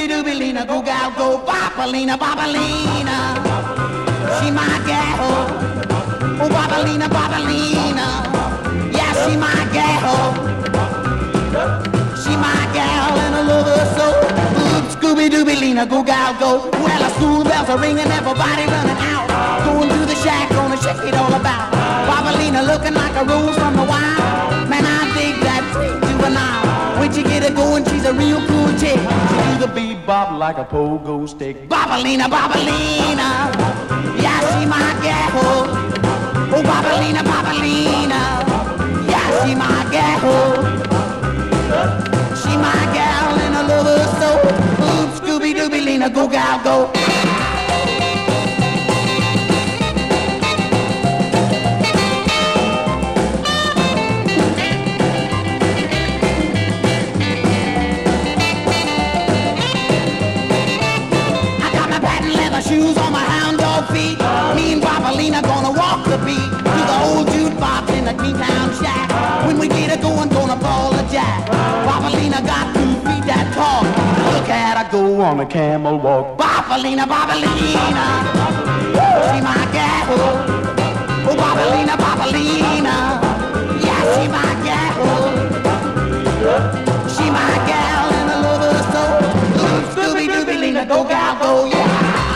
Scooby-Dooby-Lina, go gal go, Bopalina, Bopalina. She my gal, oh Bopalina, Bopalina. Yeah, she my gal. She my gal and I love her so. Scooby-Dooby-Lina, go gal go. Well, the school bells are ringing, everybody running out. Going to the shack, gonna shake it all about. Bopalina looking like a rose from the wild. Man, I dig that sweet juvenile. When she get it going, she's a real cool chick. She do the bebop like a pogo stick. Bopalina, Bopalina. Yeah, she my gal. Oh, Bopalina, Bopalina. Yeah, she my gal. She my gal and I love her so. Ooh, Scooby-Dooby-Lina, go gal go. Shoes on my hound dog feet. Me and Bopalina gonna walk the beat to the old jukebox in the Greentown shack. When we get it going, gonna ball a jack. Bopalina got 2 feet that tall. Look at her go on a camel walk. Bopalina, Bopalina. She my gal. Oh, Bopalina, Bopalina. Yeah, she my gal. She my gal and I love her so. Scooby-Dooby-Lina, go gal go, yeah.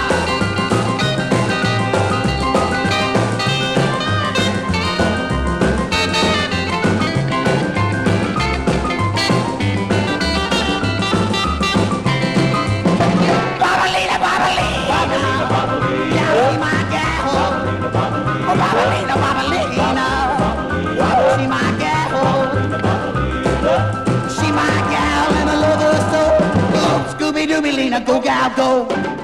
Bopalina, Bopalina, she my gal, she my gal and I love her so. Scooby-Dooby-Lina, go gal go.